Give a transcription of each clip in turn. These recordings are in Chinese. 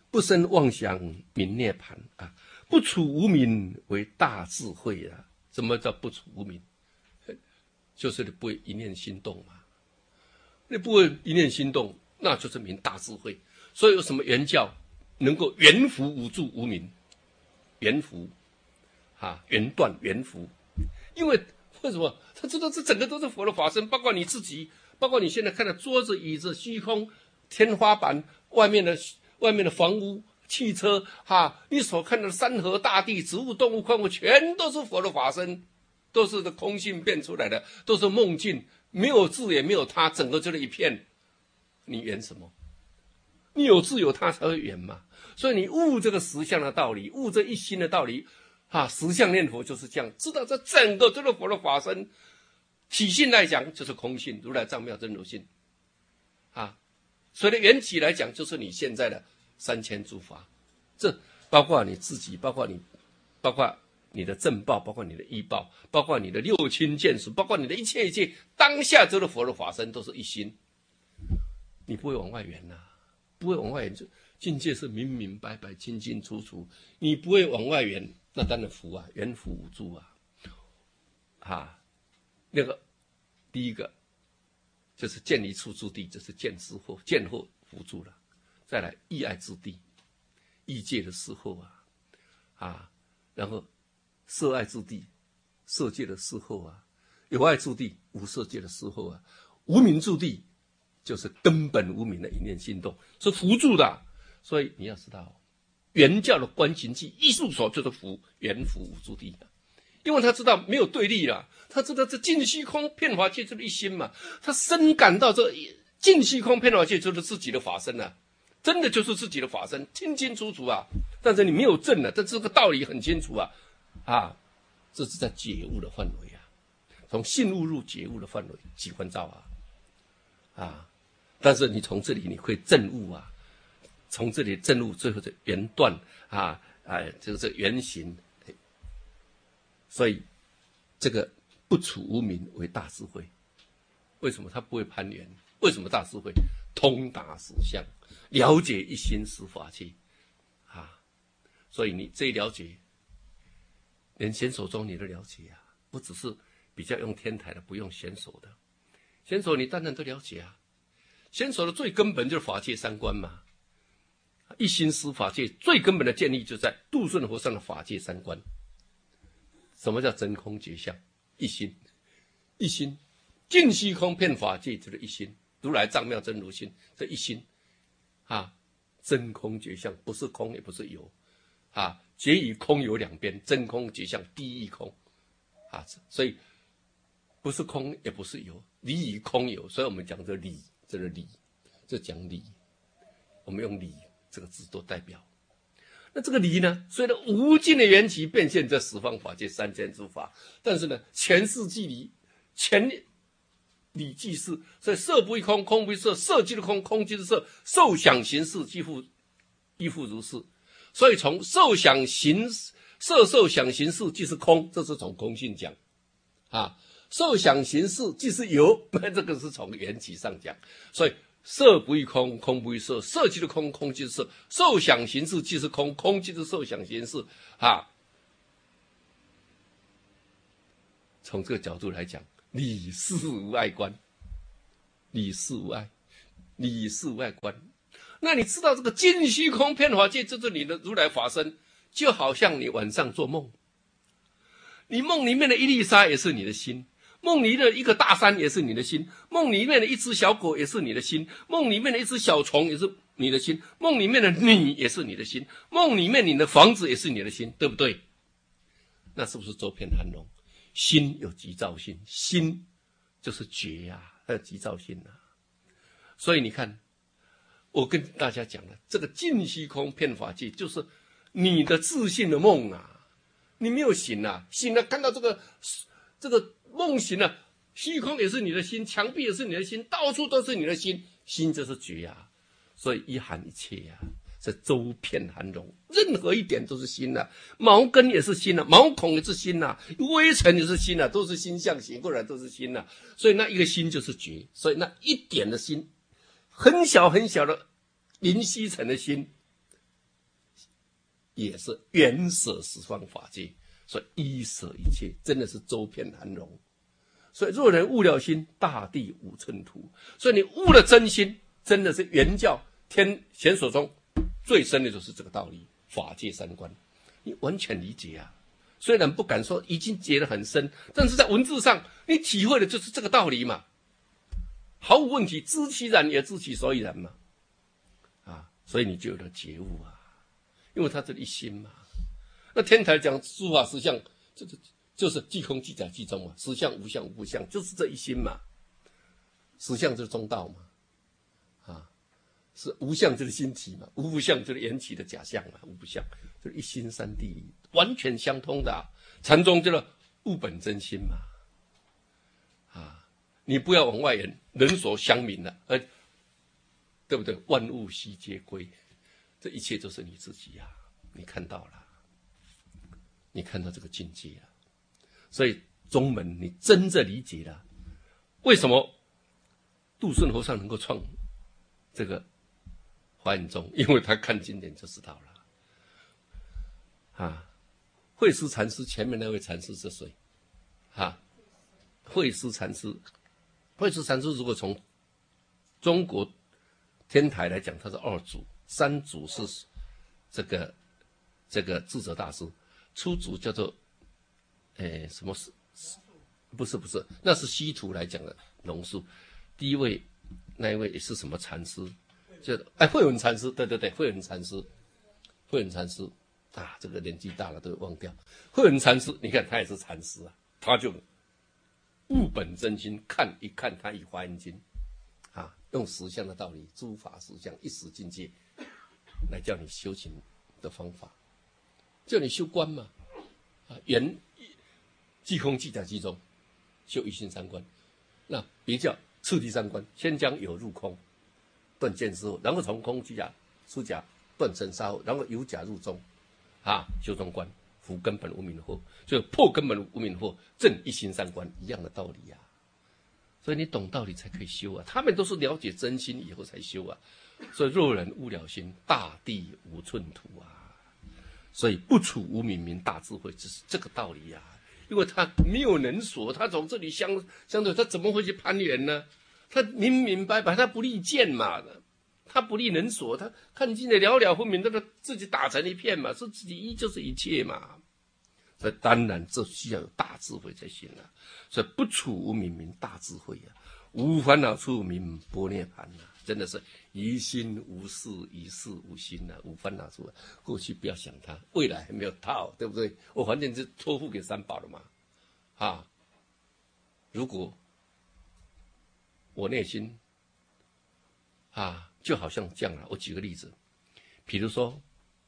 不生妄想名涅槃啊，不处无明为大智慧啊。什么叫不处无明？就是你不会一念心动嘛。你不会一念心动，那就是明大智慧。所以有什么圆教能够圆伏无住无明，圆伏啊，圆断圆伏。因为什么？他知道这整个都是佛的法身，包括你自己，包括你现在看到桌子、椅子、虚空、天花板、外面的房屋、汽车，你所看到的山河大地、植物、动物、矿物，全都是佛的法身，都是的空性变出来的，都是梦境，没有自也没有他，整个就是一片。你圆什么？你有自有他才会圆嘛。所以你悟这个实相的道理，悟这一心的道理。实相念佛就是这样，知道这整个这个佛的法身体性来讲就是空性，如来藏妙真如性所以的缘起来讲就是你现在的3000诸法，这包括你自己，包括你的正报，包括你的依报，包括你的六亲眷属，包括你的一切当下这个佛的法身都是一心，你不会往外圆不会往外圆，境界是明明白白清清楚楚，你不会往外圆，那当然福圆福无住那个第一个就是见离处住地，就是见之后见后福住了。再来意爱之地，意界的时候然后色爱之地，色界的时候有爱之地，无色界的时候无明之地，就是根本无明的一念心动，是福住的。所以你要知道，圆教的观行记艺术所就是福，圆福无住地因为他知道没有对立了，他知道这尽虚空遍法界就是一心嘛，他深感到这尽虚空遍法界就是自己的法身真的就是自己的法身，清清楚楚但是你没有证但这个道理很清楚这是在觉悟的范围从信悟入觉悟的范围几关照但是你从这里你会证悟从这里证悟最后的圆断这个圆形。所以这个不处无明为大智慧。为什么他不会攀缘？为什么大智慧？通达实相，了解一心实法界所以你这一了解，连显手中你都了解不只是比较用天台的，不用显手的。显手你当然都了解显手的最根本就是法界三观嘛。一心实法界最根本的建立就在度顺和尚的法界三观。什么叫真空觉相？一心，一心，尽虚空遍法界就是一心，如来藏妙真如心，这一心真空觉相，不是空也不是有觉与空有两边，真空觉相第一空所以不是空也不是有，离与空有，所以我们讲这理，这个理，这讲理，我们用理这个字做代表。那这个理呢，随着无尽的缘起变现这十方法界3000诸法，但是呢，全事即理，全理即事，所以色不异空，空不异色，色即是空，空即是色，受想行识亦复如是。所以从受想行色受想行识即是空，这是从空性讲受想行识即是有，这个是从缘起上讲。所以色不异空，空不异色，色即是空，空即是色，受想行识即是空，空即是受想行识从这个角度来讲，理事无碍观，理事无碍，理事无碍观。那你知道这个尽虚空遍法界就是你的如来法身，就好像你晚上做梦，你梦里面的一粒沙也是你的心，梦里的一个大山也是你的心，梦里面的一只小狗也是你的心，梦里面的一只小虫也是你的心，梦里面的你也是你的心，梦里面你的房子也是你的心，对不对？那是不是周遍含容？心有急躁性，心就是觉它有急躁性所以你看，我跟大家讲了，这个尽虚空遍法界就是你的自信的梦你没有醒醒了看到这个梦醒了，虚空也是你的心，墙壁也是你的心，到处都是你的心，心就是觉所以一含一切是周遍含容，任何一点都是心毛根也是心毛孔也是心微尘也是心都是心相醒过来都是心所以那一个心就是觉，所以那一点的心，很小很小的零虚尘的心也是缘舍十方法界，所以一舍一切，真的是周遍含容。所以若人悟了心，大地无寸土。所以你悟了真心，真的是原教天显所中最深的就是这个道理，法界三观，你完全理解啊。虽然不敢说已经解得很深，但是在文字上你体会的就是这个道理嘛，毫无问题，知其然也知其所以然嘛。所以你就有了觉悟啊，因为它这一心嘛。那天台讲诸法实相，就是即空即假即中嘛，实相无相无不相，就是这一心嘛。实相就是中道嘛，是无相就是心体嘛，无不相就是缘起的假象嘛，无不相就是一心三谛，完全相通的禅宗就是悟本真心嘛。你不要往外言，人所相明了，对不对？万物悉皆归，这一切都是你自己啊！你看到了，你看到这个境界了，所以宗门你真正理解了，为什么杜顺和尚能够创这个华严宗？因为他看经典就知道了。慧思禅师前面那位禅师是谁？慧思禅师，慧思禅师如果从中国天台来讲，他是二祖，三祖是这个智者大师，初祖叫做什么是不是，那是西土来讲的龙树。第一位那一位也是什么禅师？就慧文禅师，对，慧文禅师这个年纪大了都忘掉。慧文禅师，你看他也是禅师啊，他就悟本真心，看一看他以华严经。用实相的道理，诸法实相，一时境界，来教你修行的方法，叫你修观嘛。缘即空即假即中，修一心三观。那别叫次第三观，先将有入空，断见思惑，然后从空即假出假，断尘沙惑，然后由假入中，修中观，伏根本无明惑，就破根本无明惑，证一心三观，一样的道理啊。所以你懂道理才可以修啊，他们都是了解真心以后才修啊。所以若人悟了心，大地无寸土啊。所以不处无明明大智慧，就是这个道理啊。因为他没有能所，他从这里相对，他怎么会去攀缘呢？他明明白白，他不立见嘛，他不立能所，他看尽的了了分明，他自己打成一片嘛，是自己一就是一切嘛。所以当然这需要有大智慧才行啊。所以不处无明明大智慧啊，无烦恼处明般涅槃啊，真的是一心无事，一事无心啊，无烦恼处。过去不要想它，未来还没有到，对不对？我反正就托付给三宝了嘛。如果我内心就好像这样了，我举个例子，比如说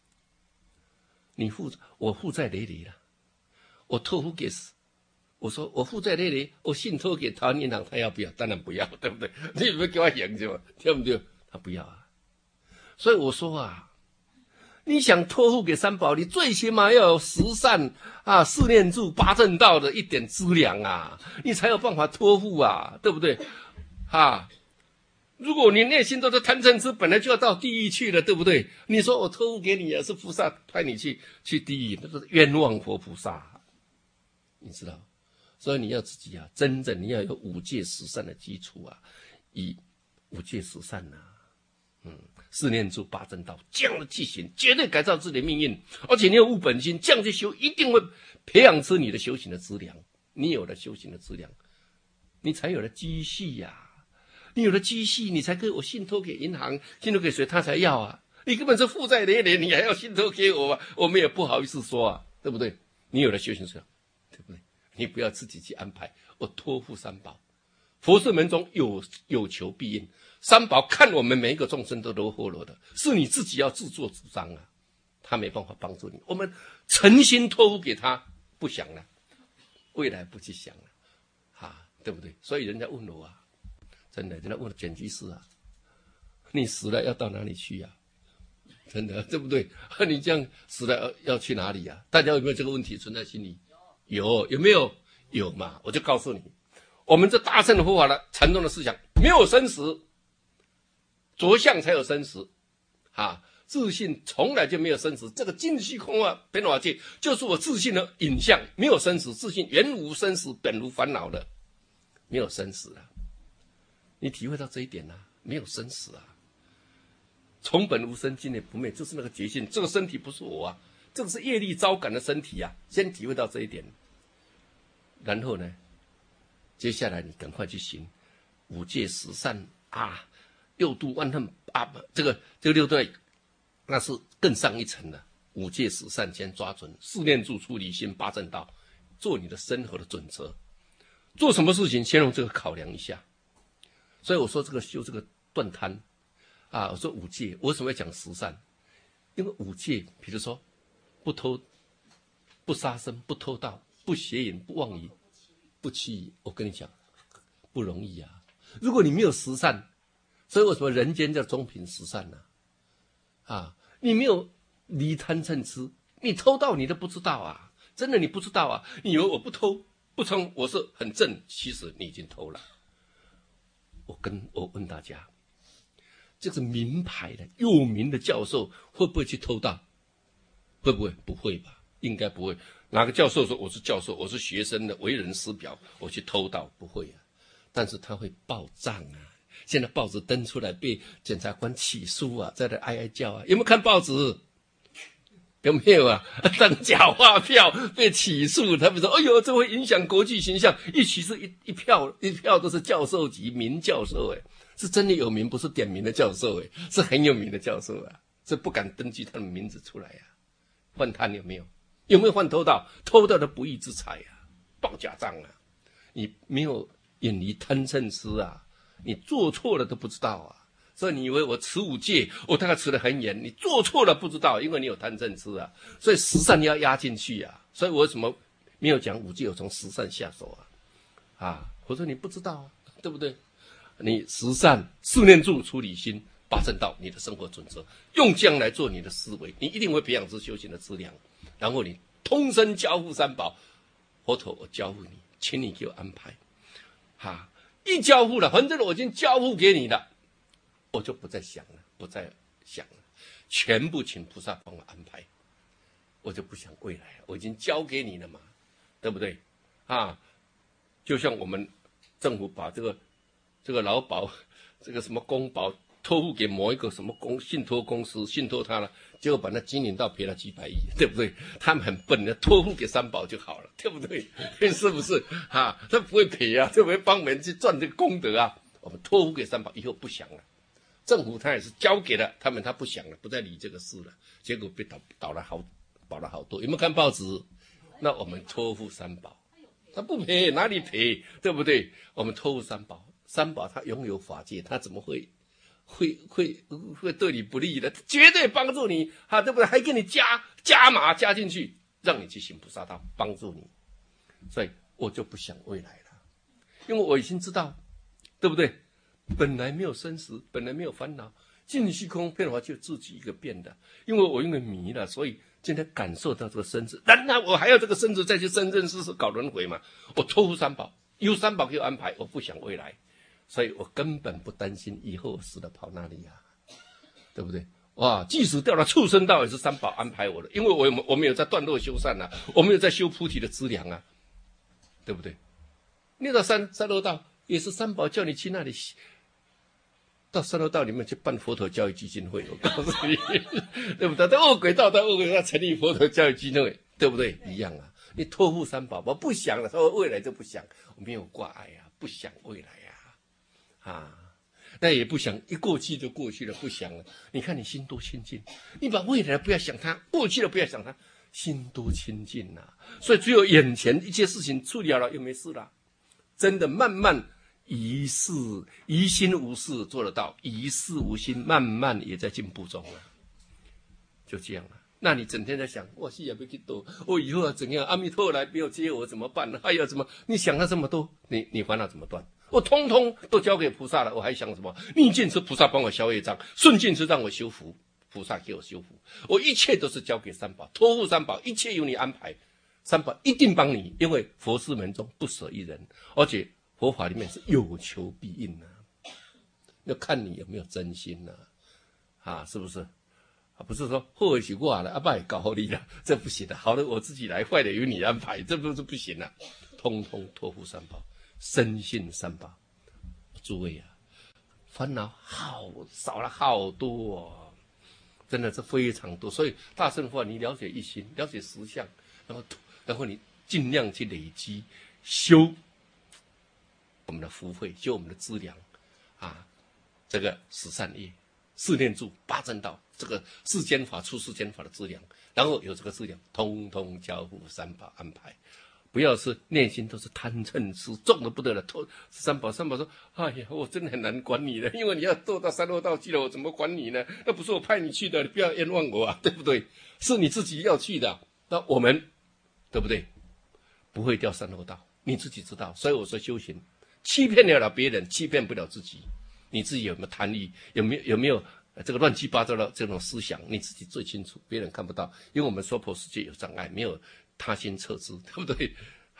我负债累累了，我托付给我说我负债累累，我信托给台湾银行，他要不要？当然不要，对不对？你有没有给我赢去嘛？对不对？他不要啊。所以我说你想托付给三宝，你最起码要有十善四念住八正道的一点资粮啊，你才有办法托付啊，对不对？如果你内心都是贪嗔痴，本来就要到地狱去了，对不对？你说我托付给你是菩萨派你去地狱，那是冤枉活菩萨，你知道？所以你要自己真正你要有五戒十善的基础以五戒十善四念住八正道，这样的去行，绝对改造自己的命运。而且你有悟本心，这样去修，一定会培养出你的修行的资粮。你有了修行的资粮，你才有了积蓄呀。你有了积蓄，你才可以我信托给银行，信托给谁他才要啊。你根本是负债累累，你还要信托给我啊？我们也不好意思说对不对？你有了修行资粮，对不对？你不要自己去安排，我托付三宝。佛事门中有求必应，三宝看我们每一个众生都如何的，是你自己要自作主张他没办法帮助你。我们诚心托付给他，不想了，未来不去想了对不对？所以人家问我真的，人家问简居士你死了要到哪里去真的，对不对？你这样死了要去哪里大家有没有这个问题存在心里？有没有？有嘛？我就告诉你，我们这大乘的佛法的禅宗的思想，没有生死，着相才有生死自信从来就没有生死。这个尽虚空啊，变化界就是我自信的影像，没有生死，自信原无生死，本无烦恼的，没有生死啊。你体会到这一点啊，没有生死啊。从本无生，今也不灭，就是那个觉性。这个身体不是我啊，这个是业力招感的身体啊。先体会到这一点，然后呢，接下来你赶快去行五戒十善啊，六度万恨啊，这个六度那是更上一层的。五戒十善先抓准，四念住出离心，八正道，做你的生活的准则。做什么事情先用这个考量一下。所以我说这个修这个断贪啊，我说五戒，我为什么要讲十善？因为五戒，比如说不偷、不杀生、不偷盗、不邪淫、不妄语、不欺疑，我跟你讲不容易啊。如果你没有十善，所以为什么人间叫中品十善呢？啊，你没有离贪嗔痴，你偷盗你都不知道啊，真的你不知道啊，你以为我不偷不称我是很正，其实你已经偷了。我问大家，这个名牌的有名的教授会不会去偷盗？会不会？不会吧，应该不会。哪个教授说我是教授，我是学生的为人师表，我去偷盗？不会啊。但是他会报账啊。现在报纸登出来被检察官起诉啊，在那哀哀叫啊。有没有看报纸？有没有啊？当假发票被起诉，他们说：“哎呦，这会影响国际形象。”一起诉一票都是教授级名教授，是真的有名，不是点名的教授，是很有名的教授啊，是不敢登记他的名字出来啊。换贪有没有？有没有换偷盗？偷盗的不义之财啊，报假账啊！你没有远离贪嗔痴啊，你做错了都不知道啊。所以你以为我持五戒，我大概持得很严，你做错了不知道，因为你有贪嗔痴啊。所以十善要压进去啊。所以我为什么没有讲五戒，我从十善下手啊？我说你不知道啊，对不对？你十善四念住出离心，八正道，你的生活准则，用这样来做你的思维，你一定会培养出修行的质量。然后你通身交付三宝，佛陀我交付你，请你给我安排。一交付了，反正我已经交付给你了。我就不再想了，全部请菩萨帮我安排，我就不想未来了，我已经交给你了嘛，对不对？就像我们政府把这个劳保，这个什么公保托付给某一个什么信托公司，信托他了，结果把那经营到赔了几百亿，对不对？他们很笨的，托付给三宝就好了，对不对？是不是？他不会赔啊，就会帮我们去赚这个功德啊。我们托付给三宝以后不想了。政府他也是交给了他们，他不想了，不再理这个事了，结果被倒了好多。有没有看报纸？那我们托付三宝，他不赔，哪里赔？对不对？我们托付三宝，三宝他拥有法界，他怎么会对你不利的？绝对帮助你，对不对？还给你加码加进去，让你去行菩萨道，帮助你。所以我就不想未来了，因为我已经知道，对不对？本来没有生死，本来没有烦恼，尽虚空变化就自己一个变的。因为我因为迷了，所以今天感受到这个生死，难道我还要这个生死再去生生世世搞轮回吗？我托付三宝，有三宝给我安排，我不想未来，所以我根本不担心以后死了跑哪里啊，对不对？哇，即使掉到畜生道也是三宝安排我的，因为我们有在断恶修善啊，我们有在修菩提的资粮啊，对不对？你到三恶道也是三宝叫你去那里。到三恶道里面去办佛陀教育基金会，我告诉你，对不对？到恶鬼道成立佛陀教育基金会，对不对？一样啊。你托付三宝，我不想了，说未来就不想，我没有挂碍啊，不想未来那也不想，一过去就过去了，不想了。你看你心多清净，你把未来不要想它，过去了不要想它，心多清净啊。所以只有眼前一切事情处理好了，又没事了，真的慢慢。疑心无事做得到，疑事无心，慢慢也在进步中了，就这样了。那你整天在想，我是也不去多，我以后要怎样？阿弥陀佛来没有接我怎么办呢？还有什么？你想了这么多，你烦恼怎么断？我通通都交给菩萨了，我还想什么？逆境是菩萨帮我消业障，顺境是让我修福，菩萨给我修福。我一切都是交给三宝，托付三宝，一切由你安排，三宝一定帮你，因为佛事门中不舍一人，而且。佛法里面是有求必应要看你有没有真心是不是不是说好的是我了，不然搞好你了，这不行的。好的我自己来，坏的由你安排，这不是不行了。通通托付三宝，深信三宝。诸位啊，烦恼好少了好多哦，真的是非常多。所以大乘法，你了解一心，了解实相，然后你尽量去累积修我们的福慧，修我们的资粮啊，这个十善业、四念住、八正道，这个世间法、出世间法的资粮，然后有这个资粮，通通交付三宝安排。不要是内心都是贪嗔痴重的不得了，三宝说：“哎呀，我真的很难管你了，因为你要堕到三恶道去了，我怎么管你呢？那不是我派你去的，你不要冤枉我啊，对不对？是你自己要去的。那我们对不对？不会掉三恶道，你自己知道。所以我说修行，欺骗了别人，欺骗不了自己。你自己有没有贪欲？有没有这个乱七八糟的这种思想？你自己最清楚，别人看不到，因为我们娑婆世界有障碍，没有。”他心测知，对不对？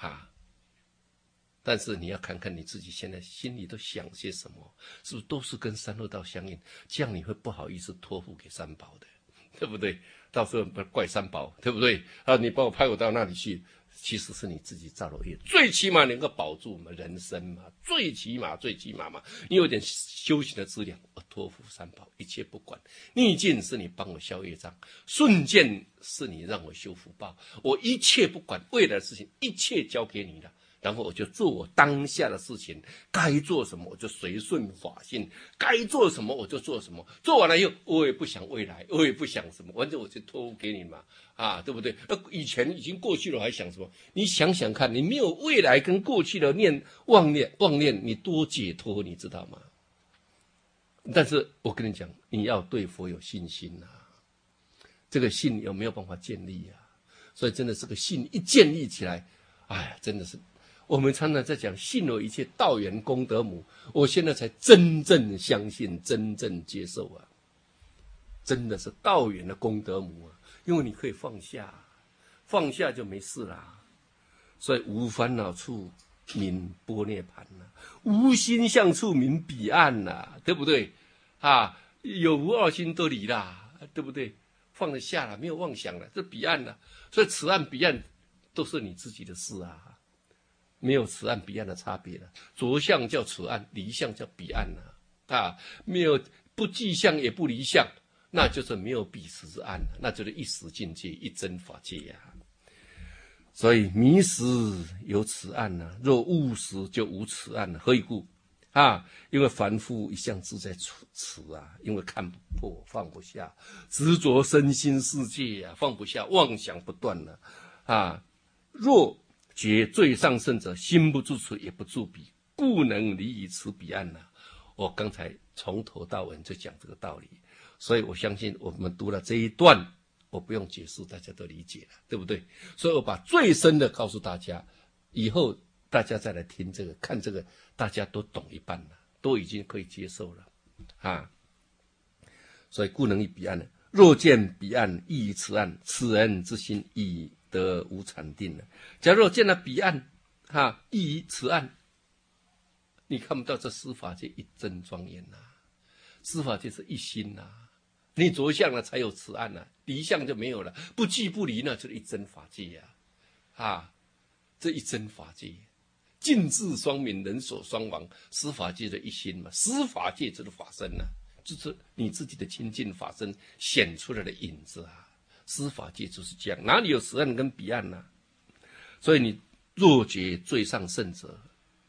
但是你要看看你自己现在心里都想些什么，是不是都是跟三恶道相应？这样你会不好意思托付给三宝的，对不对？到时候不怪三宝，对不对？你帮我派我到那里去，其实是你自己造了业，最起码能够保住我们人生嘛，最起码嘛，你有点修行的资粮，我托付三宝，一切不管。逆境是你帮我消业障，顺境是你让我修福报，我一切不管，未来的事情一切交给你了。然后我就做我当下的事情，该做什么我就随顺法性，该做什么我就做什么。做完了以后，我也不想未来，我也不想什么，反正我就托付给你嘛，对不对？以前已经过去了，还想什么？你想想看，你没有未来跟过去的妄念，你多解脱，你知道吗？但是我跟你讲，你要对佛有信心啊，这个信有没有办法建立啊？所以真的这个信一建立起来，哎呀，真的是。我们常常在讲信有一切道源功德母，我现在才真正相信，真正接受啊！真的是道源的功德母啊！因为你可以放下，放下就没事啦。所以无烦恼处名般涅盘呐，无心相处名彼岸呐，对不对？有无二心都离啦，对不对？放得下了，没有妄想了，这彼岸了。所以此岸彼岸都是你自己的事啊。没有此岸彼岸的差别了，着相叫此岸，离相叫彼岸没有不迹相也不离相，那就是没有彼时之岸，那就是一时境界，一真法界呀。所以迷时有此岸若悟时就无此岸何以故？因为凡夫一向自在此因为看不破，放不下，执着身心世界放不下，妄想不断了若觉最上圣者，心不住此也不住彼，故能离以此彼岸我刚才从头到尾就讲这个道理，所以我相信我们读了这一段，我不用解释，大家都理解了，对不对？所以我把最深的告诉大家，以后大家再来听这个，看这个，大家都懂一半了，都已经可以接受了所以故能离彼岸若见彼岸，亦于此岸，此人之心已得无禅定了。假如见了彼岸亦于此岸，你看不到这司法界一真庄严司法界是一心你着相了才有此岸离相就没有了，不即不离呢，就是一真法界这一真法界尽智双泯，人所双亡，司法界的一心嘛，司法界就是法身就是你自己的清净法身显出来的影子司法界就是这样，哪里有此岸跟彼岸所以你若觉最上圣者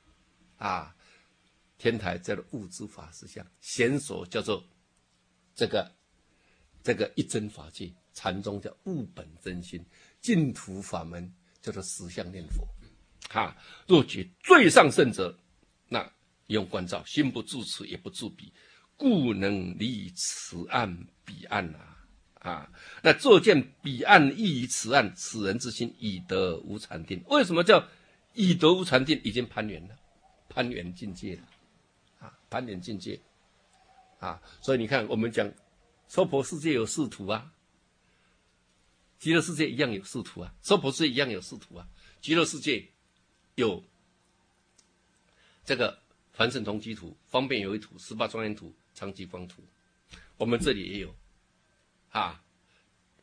天台叫做物之法实相，显所叫做这个一真法界，禅宗叫物本真心，净土法门叫做实相念佛若觉最上圣者，那用观照，心不住此也不住彼，故能离此岸彼岸那作见彼岸亦于此岸，此人之心已得无禅定。为什么叫已得无禅定？已经攀缘了，攀缘境界了攀缘境界所以你看我们讲娑婆世界有四土极乐世界一样有四土娑婆世界一样有四土极乐世界有这个凡圣同居土、方便有为土、18庄严土、常寂光土，我们这里也有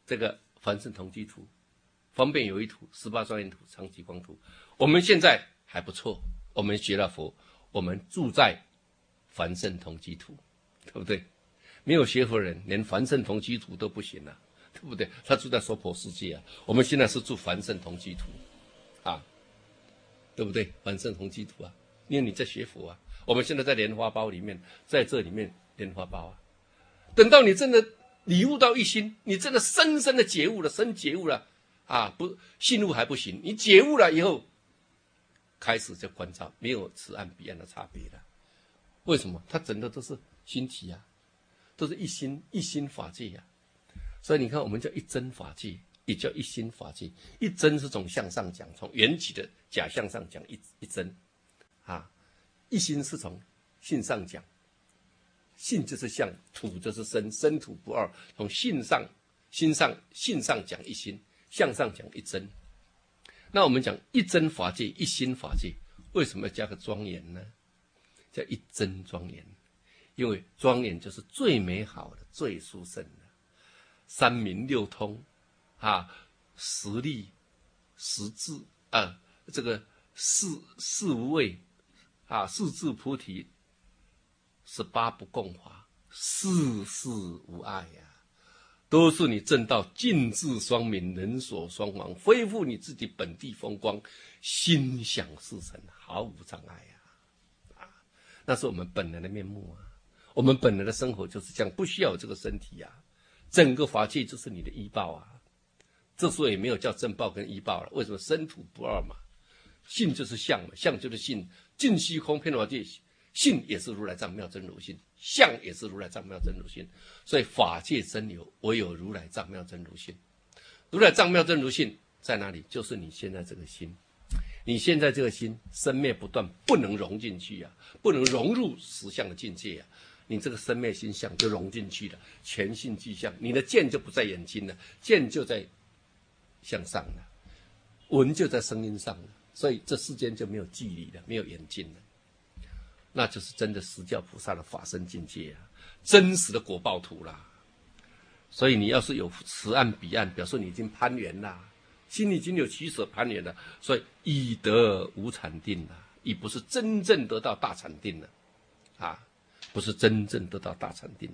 这个凡圣同居图、方便有益图、18庄严图、常寂光图。我们现在还不错，我们学了佛，我们住在凡圣同居图，对不对？没有学佛人连凡圣同居图都不行啊，对不对？他住在娑婆世界啊，我们现在是住凡圣同居图啊，对不对？凡圣同居图啊，因为你在学佛啊。我们现在在莲花包里面，在这里面莲花包啊，等到你真的理悟到一心，你真的深深的觉悟了，深觉悟了啊，不信悟还不行，你觉悟了以后，开始就观照，没有此岸彼岸的差别了。为什么？它整个都是心体啊，都是一心法界啊。所以你看，我们叫一真法界，也叫一心法界。一真是从向上讲，从缘起的假象上讲一真啊。一心是从性上讲，性就是相，土就是身，身土不二。从性上讲一心，相上讲一真。那我们讲一真法界、一心法界，为什么要加个庄严呢？叫一真庄严，因为庄严就是最美好的、最殊胜的，三明六通啊，十力、十智啊，这个四无畏。啊，四智菩提，18不共华，事事无碍呀，都是你证到尽智双明，人所双亡，恢复你自己本地风光，心想事成，毫无障碍呀！啊，那是我们本来的面目啊，我们本来的生活就是这样，不需要有这个身体呀，整个法界就是你的依报啊。这时候也没有叫正报跟依报了，为什么？身土不二嘛。性就是相嘛，相就是性，尽虚空遍法界，性也是如来藏妙真如性，相也是如来藏妙真如性，所以法界真有，唯有如来藏妙真如性。如来藏妙真如性在哪里？就是你现在这个心，你现在这个心生灭不断，不能融进去啊，不能融入实相的境界啊，你这个生灭心相就融进去了，全性具相，你的见就不在眼睛了，见就在向上了，闻就在声音上了。所以这世间就没有距离了，没有远近了，那就是真的实教菩萨的法身境界啊，真实的果报图啦。所以你要是有此岸彼岸，表示你已经攀缘啦，心里已经有取舍攀缘了，所以已得无禅定了，已不是真正得到大禅定了啊，不是真正得到大禅定。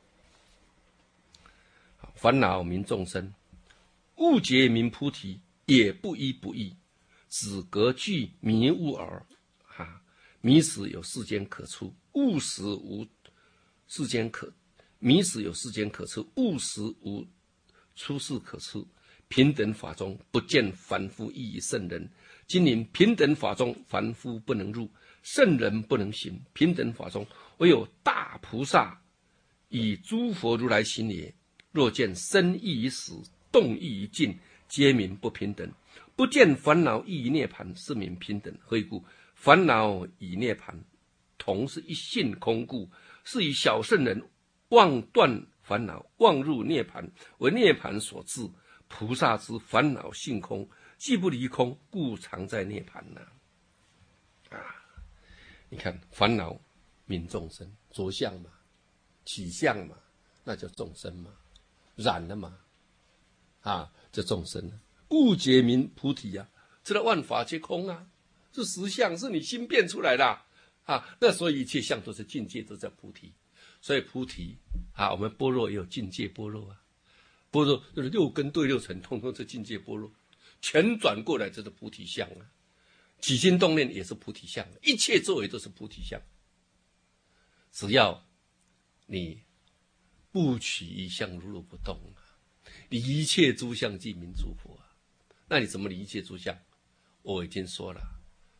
烦恼名众生，误解名菩提，也不依不异。只隔具迷悟耳，迷时有世间可出，悟时无世间可；迷时有世间可出，悟时无出世可出。平等法中不见凡夫异于圣人，今临平等法中，凡夫不能入，圣人不能行。平等法中唯有大菩萨以诸佛如来行也。若见生异于死，动异于静，皆名不平等。不见烦恼异于涅槃，是名平等。何以故？烦恼与涅槃同是一性空故，是以小圣人妄断烦恼，妄入涅槃，为涅槃所致。菩萨之烦恼性空，既不离空，故常在涅槃呐。你看烦恼名众生，着相嘛，起相嘛，那叫众生嘛，染了嘛，这众生了。误解名菩提啊，知道万法皆空啊，是实相，是你心变出来的啊。那所以一切相都是境界，都叫菩提。所以菩提我们般若也有境界般若啊，般若就是六根对六尘，通通是境界般若，全转过来就是菩提相啊。起心动念也是菩提相，一切作为都是菩提相。只要你不取一相，如如不动离一切诸相即名诸佛啊。那你怎么离一切诸相？我已经说了，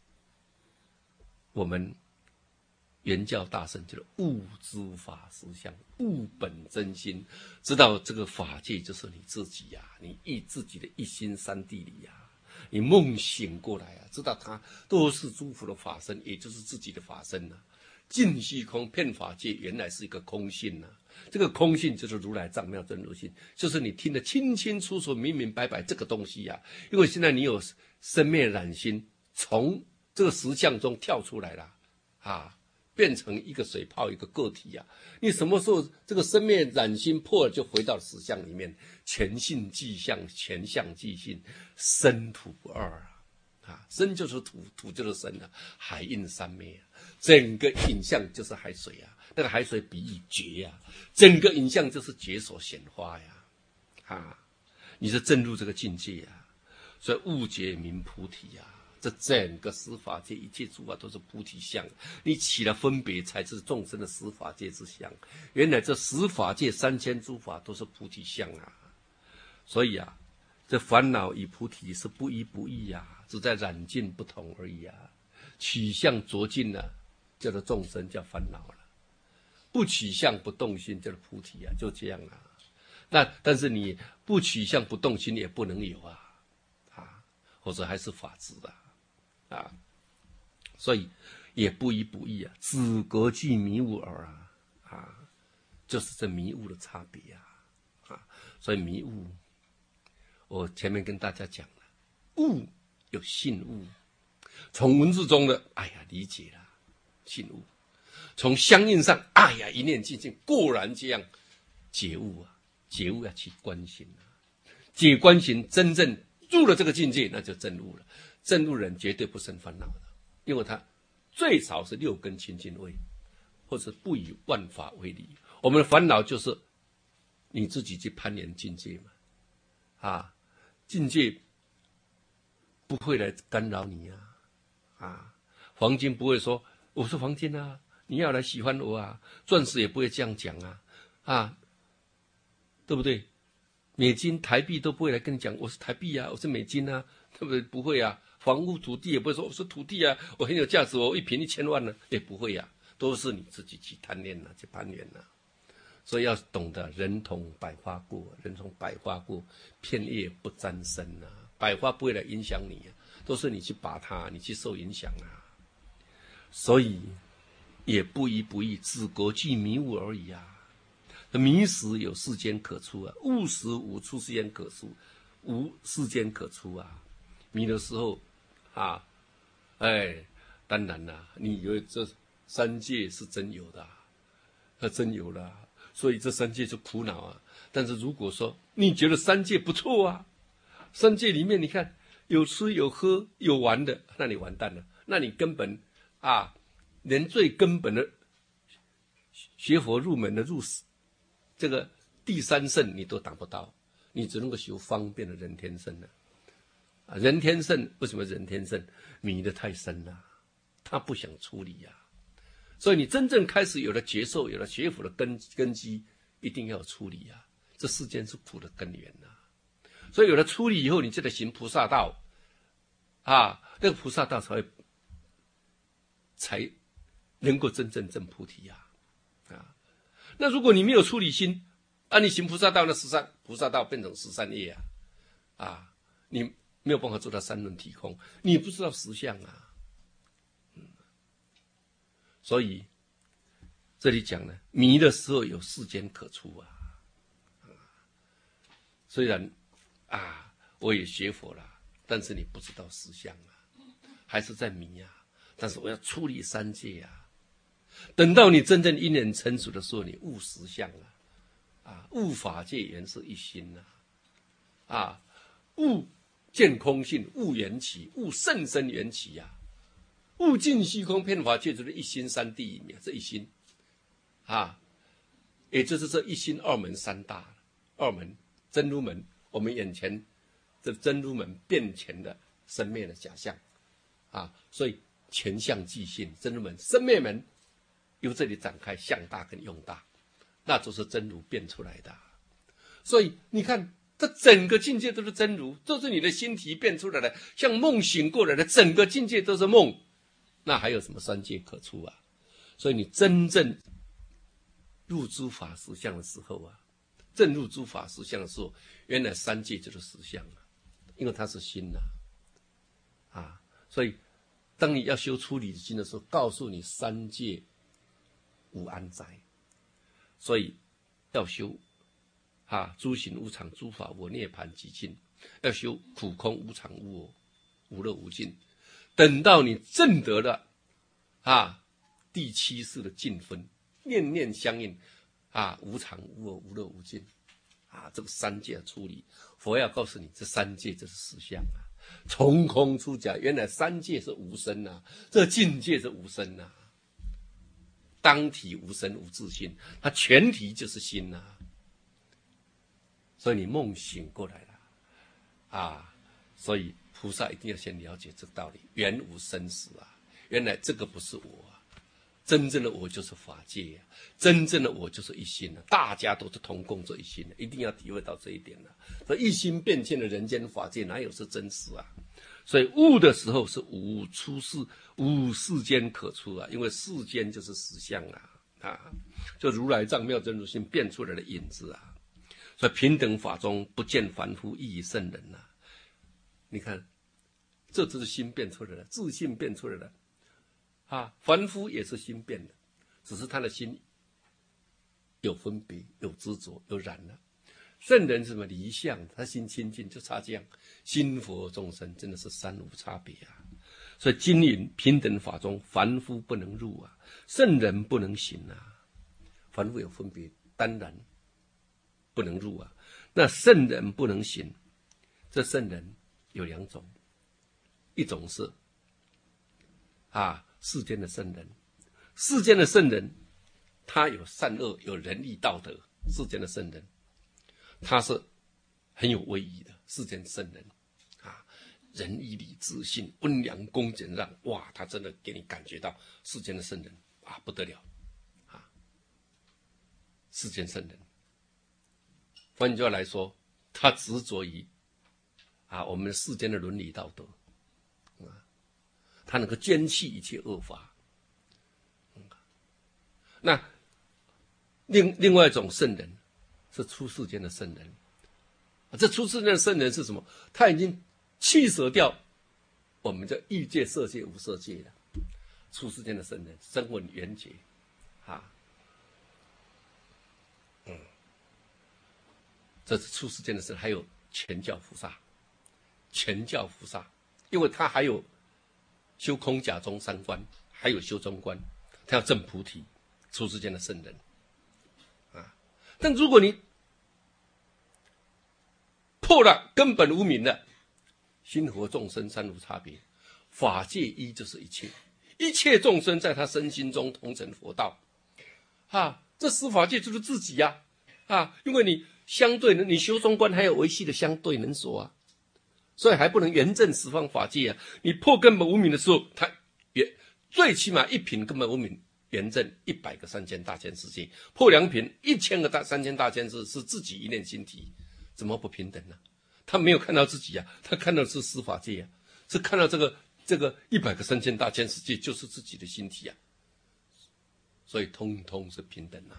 我们原教大圣就是悟知法实相，悟本真心，知道这个法界就是你自己呀，你自己的一心三谛里呀，你梦醒过来知道它都是诸佛的法身，也就是自己的法身呐。尽虚空遍法界原来是一个空性呐，这个空性就是如来藏妙真如性，就是你听得清清楚楚、明明白白这个东西呀。因为现在你有生灭染心，从这个实相中跳出来了变成一个水泡一个个体啊。你什么时候这个生灭染心破了，就回到实相里面，全性即相，全相即性，生土不二啊！生就是土，土就是生啊，海印三昧啊，整个影像就是海水啊，那个海水比喻觉啊，整个影像就是觉所显化呀，你是证入这个境界啊，所以悟觉名菩提啊。这整个十法界一切诸法都是菩提相，你起了分别，才是众生的十法界之相。原来这十法界3000诸法都是菩提相啊，所以啊，这烦恼与菩提是不一不异啊，只在染尽不同而已啊。取相着尽了，叫做众生，叫烦恼了；不取相不动心，叫做菩提啊，就这样啊。但是你不取相不动心也不能有啊，或者还是法执的。所以也不一不异啊，只隔具迷悟耳就是这迷悟的差别所以迷悟，我前面跟大家讲了，悟有信悟，从文字中的理解了信悟，从相应上一念进性，果然这样觉悟啊，觉悟要去观行解观行真正入了这个境界，那就证悟了。证悟人绝对不生烦恼的，因为他最少是6根清净位，或者不以万法为理。我们的烦恼就是你自己去攀岩境界嘛，境界不会来干扰你黄金不会说我是黄金啊，你要来喜欢我啊，钻石也不会这样讲对不对？美金、台币都不会来跟你讲我是台币啊，我是美金啊，对不对？不会啊。房屋土地也不会说我是土地啊，我很有价值，我一坪1000万呢，也不会都是你自己去贪恋去攀缘所以要懂得人同百花过，人从百花过，片叶不沾身百花不会来影响你都是你去把它，你去受影响所以也不一不异，只隔具迷悟而已迷时有世间可出悟时无出世间可出，无世间可出迷的时候当然啦，你以为这三界是真有的真有了所以这三界是苦恼但是如果说你觉得三界不错三界里面你看有吃有喝有玩的，那你完蛋了，那你根本连最根本的学佛入门的这个第三圣你都达不到，你只能够修方便的人天圣了人天圣为什么人天圣？迷得太深了，他不想处理所以你真正开始有了觉受，有了学佛的根基，一定要处理这世间是苦的根源所以有了处理以后，你就得行菩萨道那个菩萨道才能够真正证菩提那如果你没有处理心你行菩萨道，那菩萨道变成13业你没有办法做到三轮体空，你不知道实相所以这里讲呢，迷的时候有世间可出虽然我也学佛了，但是你不知道实相还是在迷但是我要处理三界等到你真正因缘成熟的时候，你悟实相悟法界原是一心悟见空性，悟缘起，悟甚深缘起悟尽虚空遍法界就是一心三谛一面，这一心也就是这一心二门三大，二门真如门，我们眼前这真如门变前的生灭的假象所以全相即性，真如门生灭门由这里展开，相大跟用大，那就是真如变出来的所以你看这整个境界都是真如，都是你的心体变出来的，像梦醒过来的，整个境界都是梦，那还有什么三界可出所以你真正入诸法实相的时候正入诸法实相的时候，原来三界就是实相因为它是心所以当你要修出离心的时候，告诉你三界无安宅，所以要修诸行无常，诸法我涅槃寂静，要修苦空无常无我，无乐无尽。等到你证得了第七世的尽分，念念相应啊，无常无我无乐无尽啊，这个三界的处理，佛要告诉你，这三界就是实相啊，从空出假，原来三界是无生啊，这境界是无生啊，当体无生无自性，它全体就是心啊，所以你梦醒过来了啊，所以菩萨一定要先了解这个道理，缘无生死啊，原来这个不是我啊，真正的我就是法界啊，真正的我就是一心啊，大家都是同共这一心啊，一定要体会到这一点啊，所以一心变现的人间法界哪有是真实啊？所以悟的时候是无出世，无世间可出啊，因为世间就是实相啊，就如来藏妙真如性变出来的影子啊，所以平等法中不见凡夫亦以圣人啊，你看，这只是心变出来的，自信变出来的啊，凡夫也是心变的，只是他的心有分别，有执着，有染了。圣人是什么离相，他心清净就差这样，心佛众生真的是三无差别啊。所以经云平等法中，凡夫不能入啊，圣人不能行啊。凡夫有分别，当然不能入啊。那圣人不能行，这圣人有两种，一种是世间的圣人，世间的圣人他有善恶，有仁义道德，世间的圣人他是很有威仪的世间圣人啊，仁义礼智信温良恭俭让，哇，他真的给你感觉到世间的圣人啊不得了啊，世间圣人，换句话来说，他执着于我们世间的伦理道德啊，他能够坚弃一切恶法。那另外一种圣人是出世间的圣人，这出世间的圣人是什么？他已经弃舍掉我们的欲界、色界、无色界了。出世间的圣人，声闻缘觉，这是出世间的圣人。还有全教菩萨，全教菩萨，因为他还有修空假中三观，还有修中观，他要证菩提。出世间的圣人但如果你破了根本无明了，心佛众生三无差别，法界一就是一切，一切众生在他身心中同成佛道这十法界就是自己因为你相对你修中观还有维系的相对能所所以还不能圆证十方法界你破根本无明的时候，他也最起码一品根本无明圆证100个3000大千世界，破2品1000个3000大千世是自己一念心体，怎么不平等呢？他没有看到自己他看到的是十法界是看到这个100个3000大千世界就是自己的心体所以通通是平等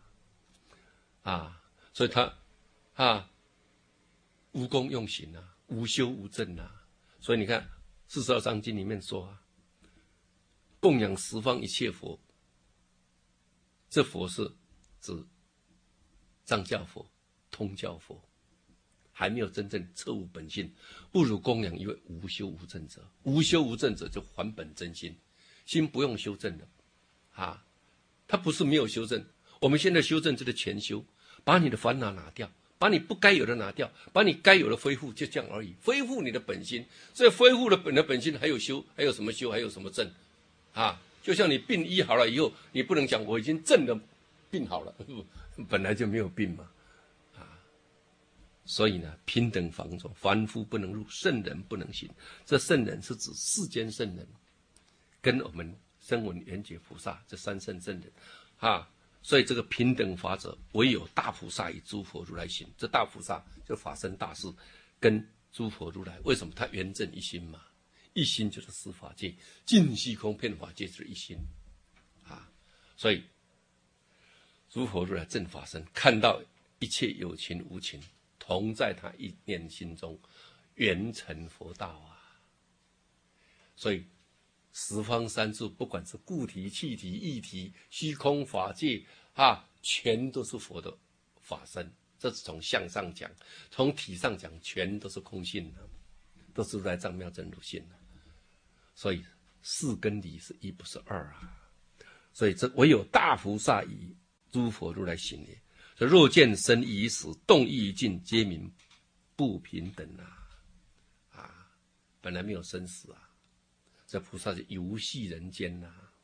所以他无功用行无修无证所以你看42章经里面说供养十方一切佛，这佛是指藏教佛、通教佛，还没有真正彻悟本性，不如供养一位无修无证者。无修无证者就还本真心，心不用修正的他不是没有修正，我们现在修正就是全修，把你的烦恼拿掉，把你不该有的拿掉，把你该有的恢复，就这样而已，恢复你的本心。所以恢复了本心还有修，还有什么修，还有什么正就像你病医好了以后，你不能讲我已经正的病好了，本来就没有病嘛所以呢，平等法中，凡夫不能入，圣人不能行。这圣人是指世间圣人，跟我们声闻缘觉菩萨这三圣圣人所以这个平等法者，唯有大菩萨与诸佛如来行。这大菩萨就法身大士，跟诸佛如来，为什么他圆正一心嘛？一心就是十法界，尽虚空遍法界就是一心所以诸佛如来正法身，看到一切有情无情同在他一念心中，圆成佛道所以十方三处，不管是固体、气体、液体、虚空法界全都是佛的法身。这是从相上讲，从体上讲，全都是空性都是如来藏妙真如性所以事跟理是一不是二所以这唯有大菩萨以诸佛如来行也。所以若见生意已死，动意已尽，皆名不平等啊！本来没有生死啊，这菩萨是游戏人间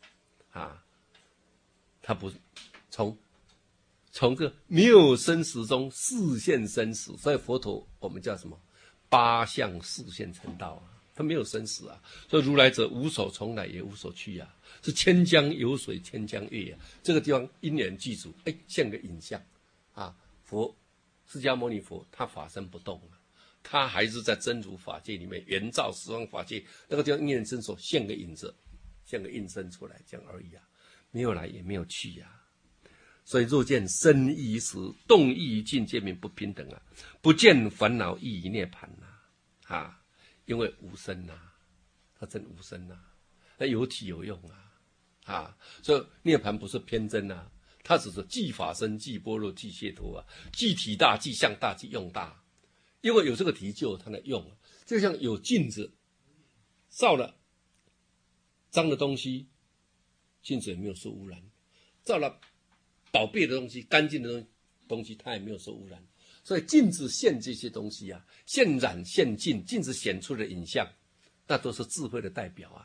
他不从这没有生死中示现生死，所以佛陀我们叫什么？八相示现成道啊，他没有生死啊。所以如来者无所从来，也无所去啊，是千江有水千江月啊。这个地方因缘具足，像个影像啊。佛释迦牟尼佛他法身不动啊，他还是在真如法界里面圆照十方法界，那个地方因缘身所现个影子，像个应身出来这样而已啊，没有来也没有去啊。所以若见生意已死，动意已尽，皆名不平等啊！不见烦恼亦已涅槃因为无生他真无生那有体有用所以涅槃不是偏真它只是即法身、即般若、即解脱即体大、即相大、即用大。因为有这个体就有它的用就像有镜子照了脏的东西，镜子也没有受污染；照了宝贝的东西、干净的东西，它也没有受污染。所以镜子现这些东西现染现净，镜子显出的影像，那都是智慧的代表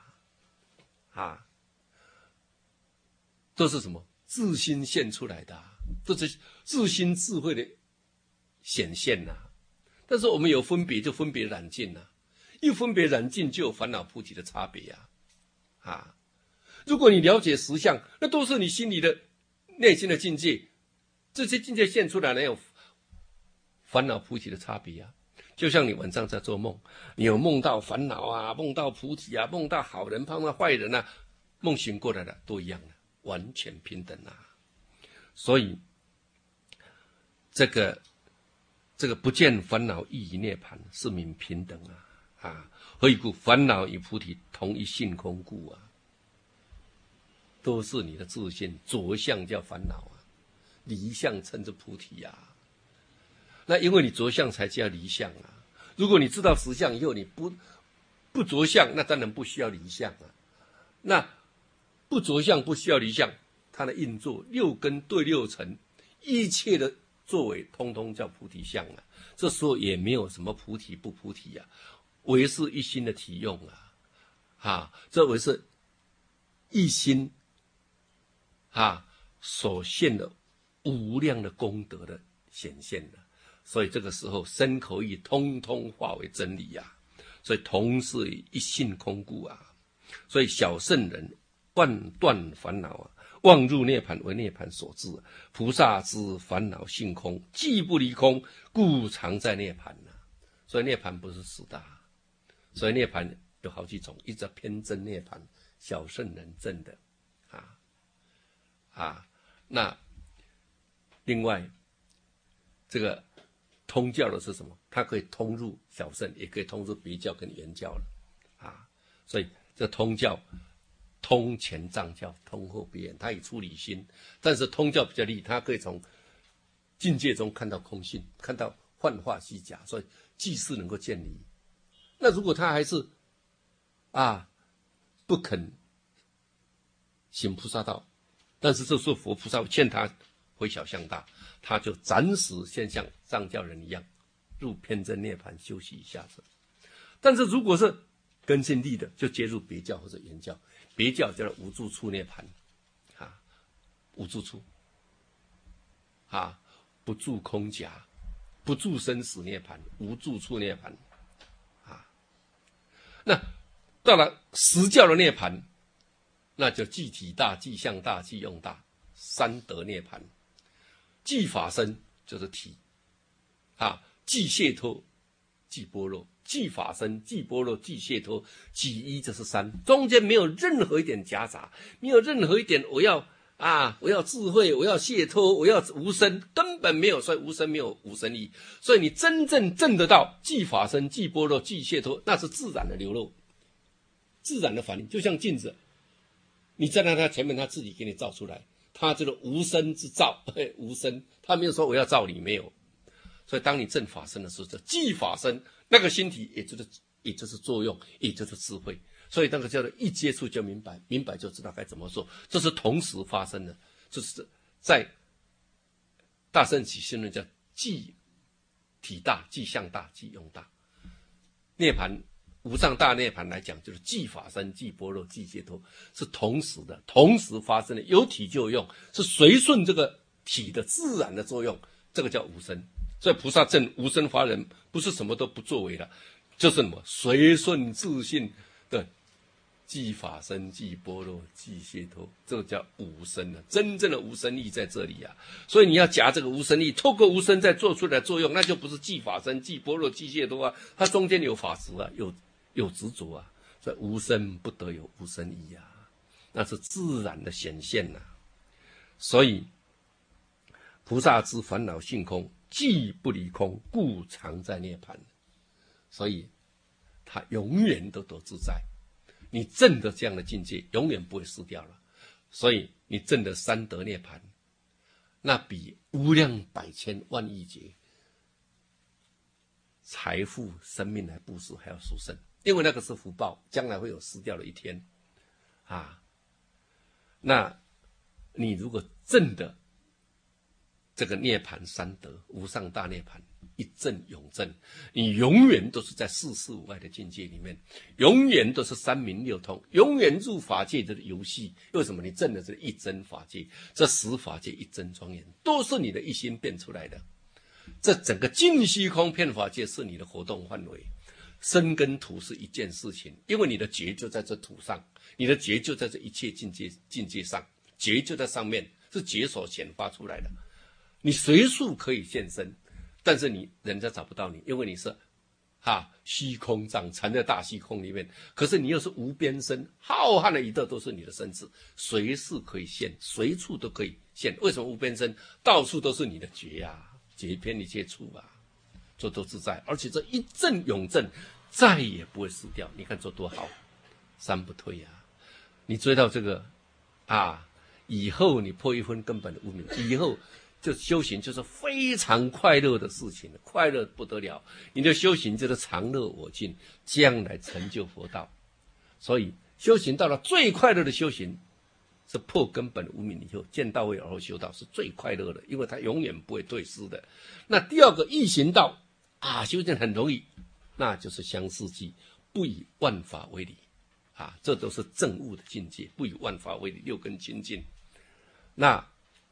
都是什么？自心现出来的这是自心智慧的显现但是我们有分别，就分别染净一分别染净，就有烦恼菩提的差别如果你了解实相，那都是你心里的内心的境界，这些境界现出来，哪有烦恼菩提的差别就像你晚上在做梦，你有梦到烦恼梦到菩提梦到好人碰到坏人梦醒过来了都一样完全平等所以这个不见烦恼亦已涅槃，是名平等何以故？烦恼与菩提同一性空故都是你的自性，着相叫烦恼离相称之菩提那因为你着相才叫离相如果你知道实相以后，你不着相，那当然不需要离相那不着相不需要离相，它的运作六根对六尘，一切的作为通通叫菩提相这时候也没有什么菩提不菩提唯是一心的体用这唯是一心所现的无量的功德的显现所以这个时候身口意通通化为真理所以同是一性空故所以小圣人万断烦恼望入涅槃为涅槃所致，菩萨之烦恼性空，既不离空，故常在涅槃所以涅槃不是死的所以涅槃有好几种，一个偏真涅槃，小圣人证的那另外这个通教的是什么？它可以通入小圣，也可以通入别教跟原教所以这通教通前藏教，通后别人，它以出离心，但是通教比较厉害，它可以从境界中看到空性，看到幻化虚假，所以即是能够见离。那如果他还是不肯行菩萨道，但是这时候佛菩萨劝他回小向大，他就暂时先像藏教人一样入偏真涅槃休息一下子。但是如果是根性利的，就接入别教或者原教，别教叫做无住处涅槃无住处不住空假，不住生死涅槃，无住处涅槃那到了实教的涅槃，那就即体大、即相大、即用大，三德涅槃。即法身就是体即解脱、即般若，即法身、即般若、即解脱，即一，这是三，中间没有任何一点夹杂，没有任何一点我要智慧，我要解脱，我要无生，根本没有。所以无生没有无生义。所以你真正证得到即法身、即般若、即解脱，那是自然的流露，自然的反应，就像镜子，你站在它前面，它自己给你照出来，它这个无生之照，无生，它没有说我要照你，没有。所以当你证法身的时候，这即法身那个心体，也就是作用，也就是智慧。 所以那个叫做一接触就明白，明白就知道该怎么做，这是同时发生的，就是在大乘起信论叫即体大、即相大、即用大。涅槃无上大涅槃来讲，就是即法身、即般若、即解脱，是同时的，同时发生的，有体就有用，是随顺这个体的自然的作用，这个叫无生。所以菩萨证无生法忍，不是什么都不作为的，就是什么随顺自性的即法身、即般若、即解脱，这个叫无生啊！真正的无生义在这里啊！所以你要夹这个无生义，透过无生再做出来作用，那就不是即法身、即般若、即解脱啊，它中间有法执啊，有执着啊，所以无生不得有无生义啊，那是自然的显现呐。所以菩萨之烦恼性空，既不离空，故常在涅槃。所以他永远都得自在。你证的这样的境界，永远不会失掉了。所以你证的三得涅槃，那比无量百千万亿劫财富、生命来布施还要殊胜，因为那个是福报，将来会有失掉的一天啊。那你如果证的这个涅槃三得，无上大涅槃，一证永证，你永远都是在世事无碍的境界里面，永远都是三明六通，永远入法界的游戏。为什么？你证的是一真法界，这十法界一真庄严，都是你的一心变出来的。这整个尽虚空遍法界是你的活动范围，身跟土是一件事情，因为你的觉就在这土上，你的觉就在这一切境界上，觉就在上面，是觉所显发出来的。你随处可以现身，但是人家找不到你，因为你是虚空藏，缠在大虚空里面。可是你又是无边身，浩瀚的宇宙都是你的身子，随时可以现，随处都可以现。为什么无边身？到处都是你的觉啊，觉遍一切处啊，这都自在。而且这一证永证，再也不会失掉。你看这多好，三不退啊！你追到这个以后你破一分根本的无明，以后就修行就是非常快乐的事情，快乐不得了。你的修行就是常乐我净，将来成就佛道。所以修行到了最快乐的修行，是破根本无明以后，见到位而后修道，是最快乐的，因为它永远不会退失的。那第二个易行道修行很容易，那就是相似记，不以万法为理这都是正悟的境界，不以万法为理，六根清净。那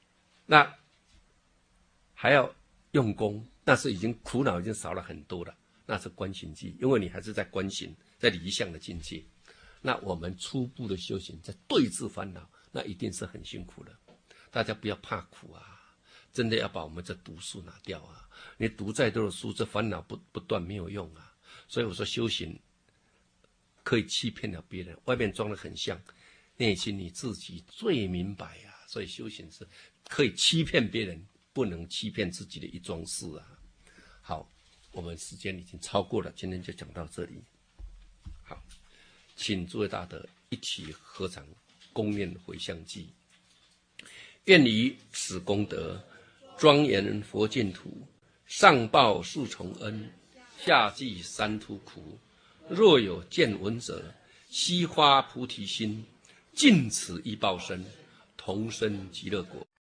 还要用功，那是已经苦恼已经少了很多了，那是观行记，因为你还是在观行，在离相的境界。那我们初步的修行，在对治烦恼，那一定是很辛苦的。大家不要怕苦真的要把我们这毒素拿掉你读再多的书，这烦恼不断没有用所以我说修行可以欺骗了别人，外面装得很像，内心你自己最明白所以修行是可以欺骗别人，不能欺骗自己的一桩事好，我们时间已经超过了，今天就讲到这里。好，请诸位大德一起合掌恭念回向偈。愿以此功德庄严佛净土，上报四重恩，下济三途苦。若有见闻者，悉发菩提心，尽此一报身，同生极乐国。